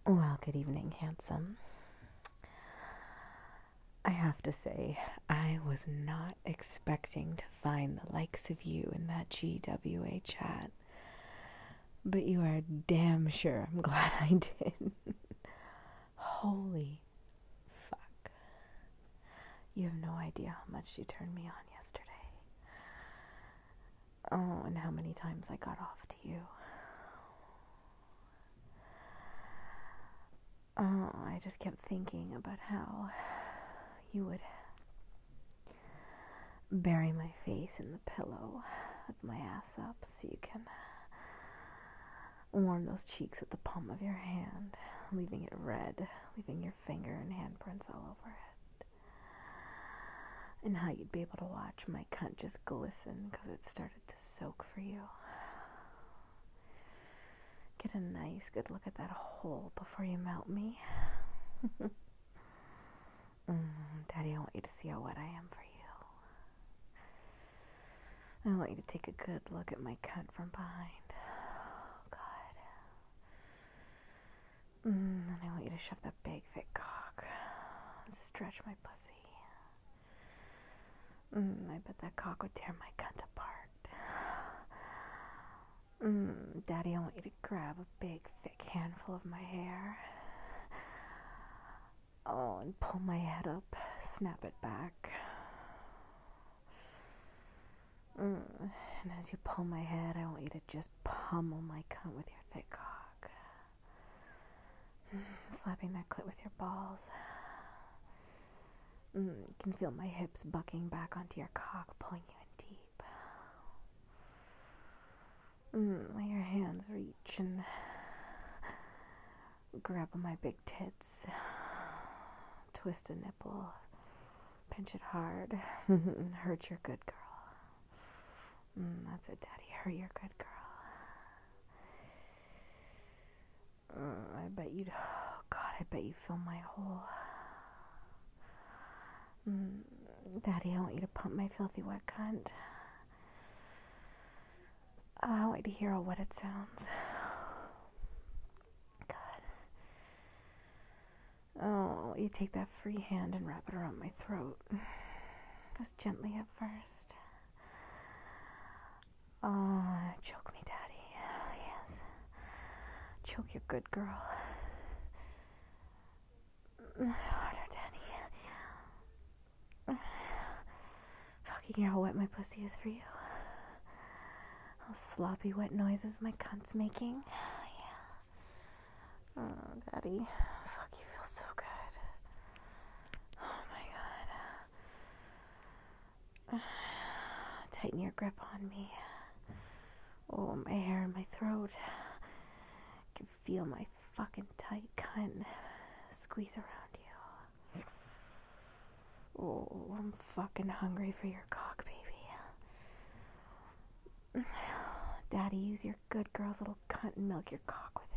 Well, good evening, handsome. I have to say, I was not expecting to find the likes of you in that GWA chat, but you are damn sure I'm glad I did. Holy fuck. You have no idea how much you turned me on yesterday. Oh, and how many times I got off to you. Oh, I just kept thinking about how you would bury my face in the pillow with my ass up so you can warm those cheeks with the palm of your hand, leaving it red, leaving your finger and handprints all over it. And how you'd be able to watch my cunt just glisten because it started to soak for you. Get a nice good look at that hole before you melt me. Daddy, I want you to see how wet I am for you. I want you to take a good look at my cunt from behind. Oh, God. And I want you to shove that big, thick cock and stretch my pussy. I bet that cock would tear my cunt apart. Daddy, I want you to grab a big, thick handful of my hair. Oh, and pull my head up, snap it back. And as you pull my head, I want you to just pummel my cunt with your thick cock. Slapping that clit with your balls. You can feel my hips bucking back onto your cock, pulling you in deep. Let your hands reach and grab on my big tits. Twist a nipple. Pinch it hard. Hurt your good girl. That's it, Daddy. Hurt your good girl. I bet you'd... Oh, God, I bet you feel my hole. Daddy, I want you to pump my filthy wet cunt. I want you to hear how wet it sounds. God. Oh, you take that free hand and wrap it around my throat. Just gently at first. Oh, choke me, Daddy. Oh, yes. Choke your good girl. Harder, Daddy. Fuck, you hear how wet my pussy is for you? How sloppy wet noises my cunt's making. Yeah. Oh, Daddy. Fuck, you feel so good. Oh, my God. Tighten your grip on me. Oh, my hair in my throat. I can feel my fucking tight cunt squeeze around you. Oh, I'm fucking hungry for your cock, baby. Daddy, use your good girl's little cunt and milk your cock with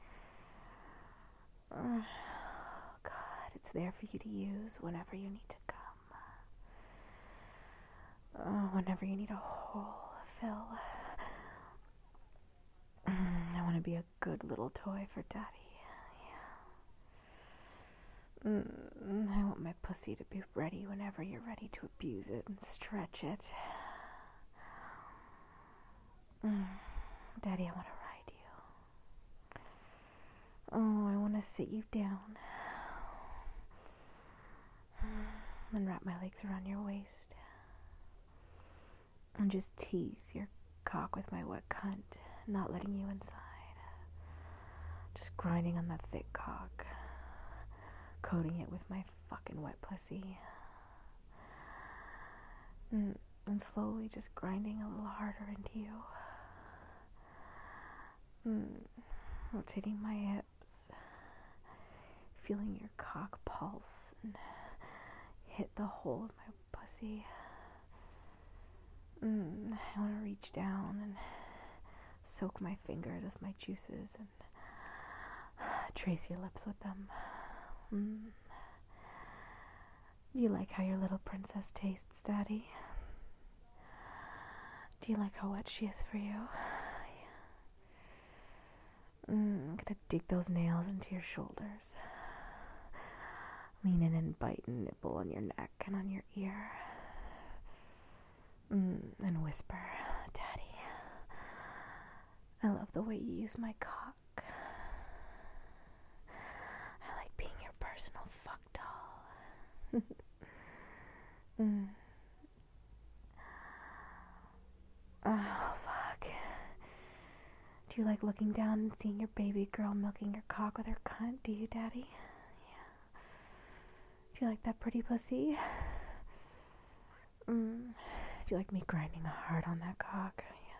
it. Oh, God, it's there for you to use whenever you need to come. Whenever you need a hole fill. I want to be a good little toy for Daddy. Yeah. I want my pussy to be ready whenever you're ready to abuse it and stretch it. Daddy, I want to ride you. Oh, I want to sit you down. And wrap my legs around your waist. And just tease your cock with my wet cunt, not letting you inside. Just grinding on that thick cock. Coating it with my fucking wet pussy. And slowly just grinding a little harder into you. Rotating my hips. Feeling your cock pulse and hit the hole of my pussy. I want to reach down and soak my fingers with my juices and trace your lips with them. Do you like how your little princess tastes, Daddy? Do you like how wet she is for you? gonna dig those nails into your shoulders. Lean in and bite and nibble on your neck and on your ear. And whisper, Daddy, I love the way you use my cock. I like being your personal fuck doll. Oh, fuck. Do you like looking down and seeing your baby girl milking your cock with her cunt? Do you, Daddy? Yeah. Do you like that pretty pussy? Do you like me grinding hard on that cock? Yeah,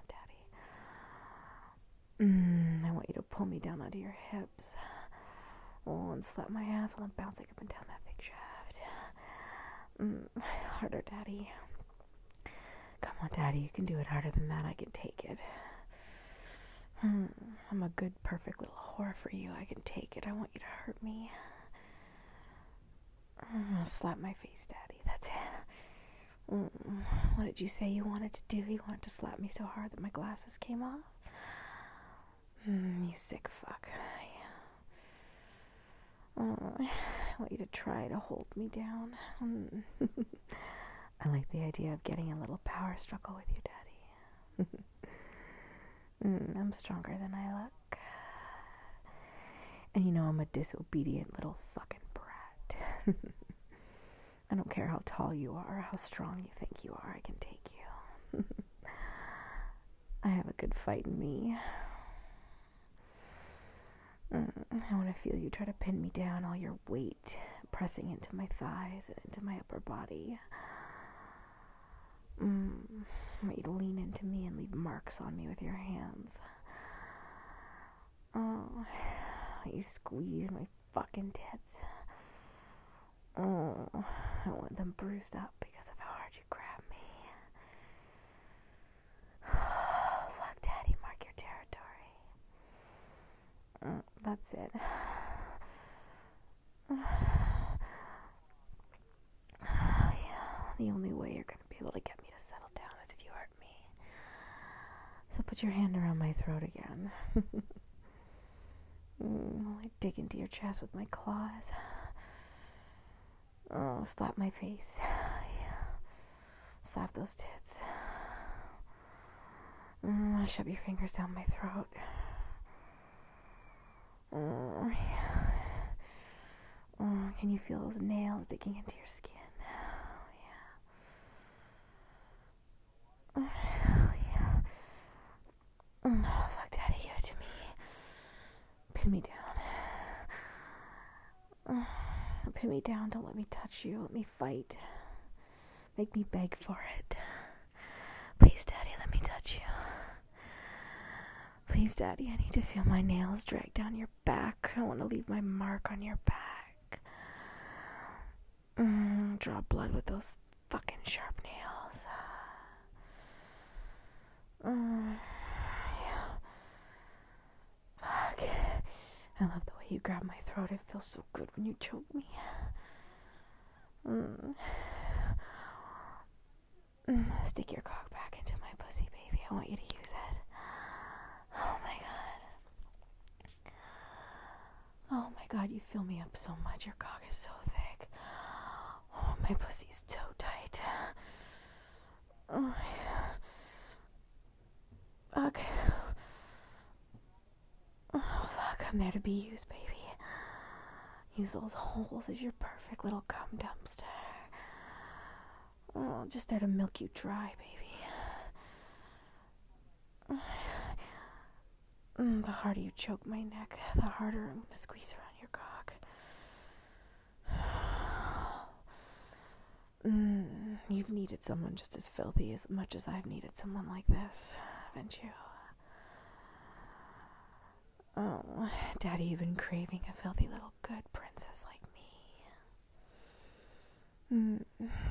Daddy. I want you to pull me down onto your hips. Oh, and slap my ass while I'm bouncing up and down that thick shaft. Harder, Daddy. Come on, Daddy, you can do it harder than that. I can take it. I'm a good, perfect little whore for you. I can take it. I want you to hurt me. I'll slap my face, Daddy. That's it. What did you say you wanted to do? You wanted to slap me so hard that my glasses came off? You sick fuck. I want you to try to hold me down. I like the idea of getting a little power struggle with you, Daddy. I'm stronger than I look. And you know I'm a disobedient little fucking brat. I don't care how tall you are, how strong you think you are, I can take you. I have a good fight in me. I want to feel you try to pin me down, all your weight pressing into my thighs and into my upper body. I want you to lean into me and leave marks on me with your hands. You squeeze my fucking tits. I want them bruised up because of how hard you grab me. Fuck, Daddy, mark your territory. That's it. Yeah, the only way you're gonna be able to get me to settle down is if you hurt me. So put your hand around my throat again. While I dig into your chest with my claws. Slap my face. Yeah. Slap those tits. Shove your fingers down my throat. Can you feel those nails digging into your skin? Yeah. Fuck, Daddy, give it to me. Pin me down. Pin me down. Don't let me touch you. Let me fight. Make me beg for it. Please, Daddy, let me touch you. Please, Daddy, I need to feel my nails drag down your back. I want to leave my mark on your back. Draw blood with those fucking sharp nails. Yeah. Fuck. I love the way you grab my throat. It feels so good when you choke me. Stick your cock back into my pussy, baby. I want you to use it. Oh my god. Oh my god, you fill me up so much. Your cock is so thick. Oh, my pussy's so tight. Oh yeah. Fuck. Oh fuck, I'm there to be used, baby. Use those holes as your perfect little cum dumpster. Oh, just there to milk you dry, baby. The harder you choke my neck, the harder I'm gonna squeeze around your cock. You've needed someone just as filthy as much as I've needed someone like this, haven't you? Oh, Daddy, you've been craving a filthy little good princess like me.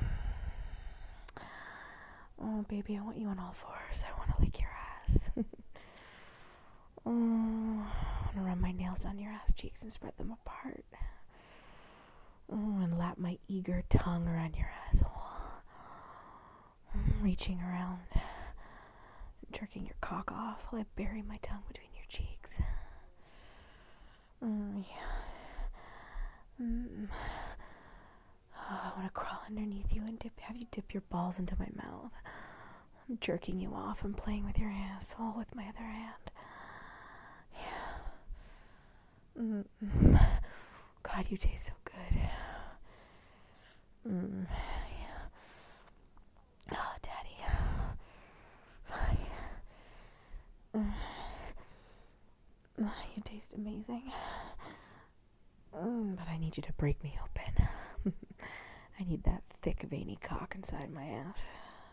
Oh, baby, I want you on all fours. I want to lick your ass. I want to run my nails down your ass cheeks and spread them apart. And lap my eager tongue around your asshole. Reaching around, jerking your cock off while I bury my tongue between your cheeks. underneath you and have you dip your balls into my mouth. I'm jerking you off and playing with your asshole with my other hand. Yeah. God, you taste so good. Yeah. Oh, Daddy. You taste amazing. But I need you to break me open. I need that thick, veiny cock inside my ass.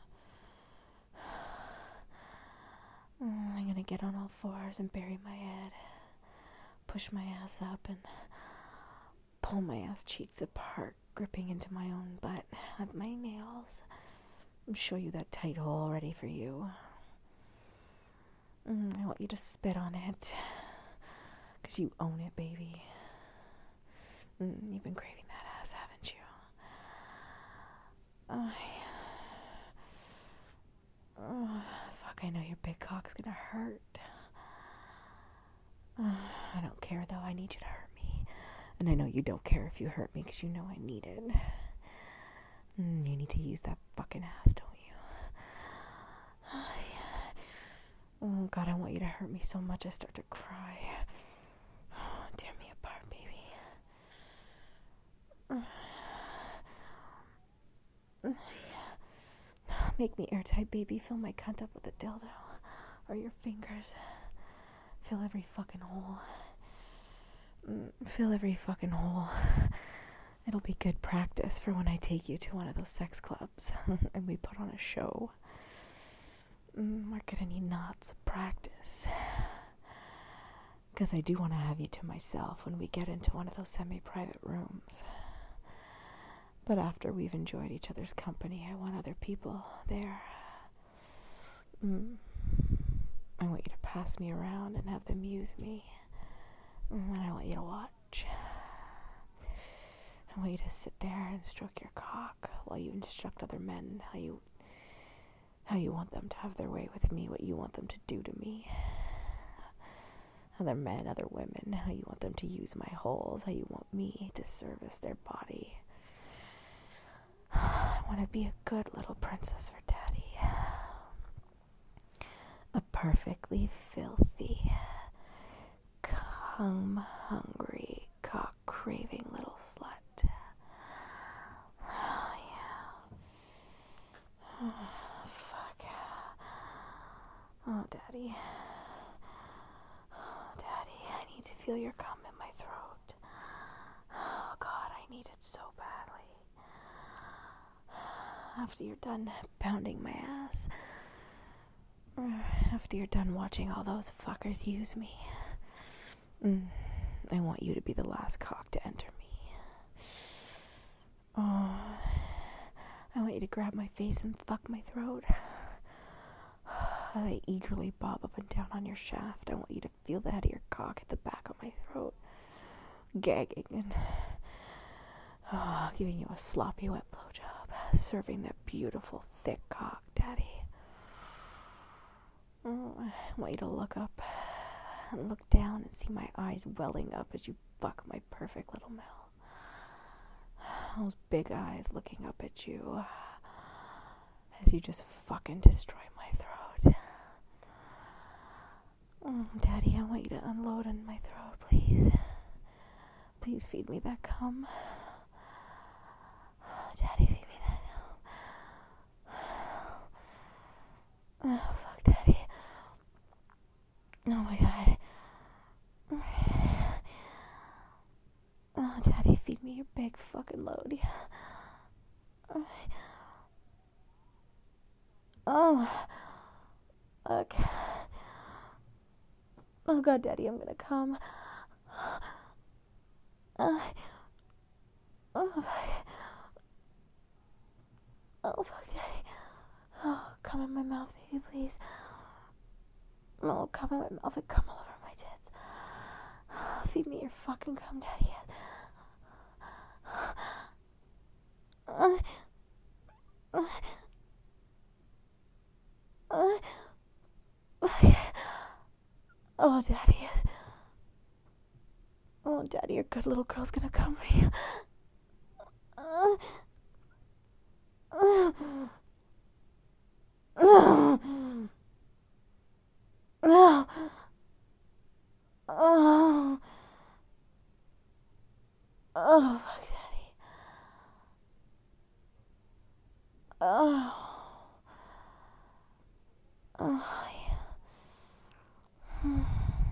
I'm gonna get on all fours and bury my head, push my ass up, and pull my ass cheeks apart, gripping into my own butt with my nails. Show you that tight hole ready for you. I want you to spit on it, 'cause you own it, baby. You've been craving that ass, haven't you? Fuck, I know your big cock's gonna hurt. I don't care, though. I need you to hurt me. And I know you don't care if you hurt me, 'cause you know I need it. You need to use that fucking ass, don't you? Oh, God, I want you to hurt me so much I start to cry. Tear me apart, baby. Make me airtight, baby. Fill my cunt up with a dildo. Or your fingers. Fill every fucking hole. Fill every fucking hole. It'll be good practice for when I take you to one of those sex clubs and we put on a show. We're gonna need lots of practice. 'Cause I do want to have you to myself when we get into one of those semi-private rooms. But after we've enjoyed each other's company, I want other people there. I want you to pass me around and have them use me. And I want you to watch. I want you to sit there and stroke your cock while you instruct other men how you want them to have their way with me, what you want them to do to me. Other men, other women, how you want them to use my holes, how you want me to service their body. I want to be a good little princess for Daddy. A perfectly filthy, cum-hungry, cock-craving little slut. Oh, yeah. Oh, fuck. Oh, Daddy. Oh, Daddy, I need to feel your cum in my throat. Oh, God, I need it so badly. After you're done pounding my ass, after you're done watching all those fuckers use me, I want you to be the last cock to enter me. Oh, I want you to grab my face and fuck my throat. I eagerly bob up and down on your shaft. I want you to feel the head of your cock at the back of my throat, gagging and giving you a sloppy wet blowjob, serving that beautiful thick cock, Daddy. I want you to look up and look down and see my eyes welling up as you fuck my perfect little mouth. Those big eyes looking up at you as you just fucking destroy my throat. Daddy, I want you to unload on my throat, please. Please feed me that cum. Daddy, feed me that cum. Oh, fuck, Daddy. Oh, my God. Oh, Daddy, feed me your big fucking load. Oh, fuck. Oh, God, Daddy, I'm gonna come. Oh, fuck. Oh, fuck, Daddy. Oh, come in my mouth, baby, please. Oh, come in my mouth and come all over my tits. Feed me your fucking cum, Daddy. Oh, Daddy. Oh, Daddy, your good little girl's gonna come for you. Oh, fuck, Daddy. Oh. Oh, yeah.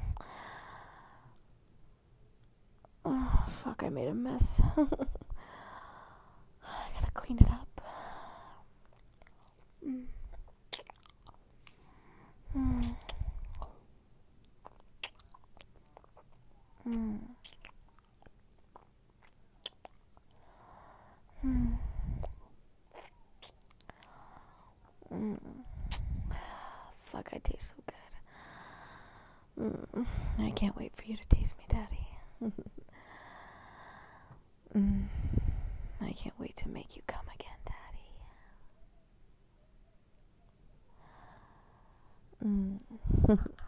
Oh, fuck, I made a mess. I gotta clean it up. Mm. Mm. Mm. Mm. Mm. Fuck, I taste so good. I can't wait for you to taste me, Daddy. I can't wait to make you come again, Daddy.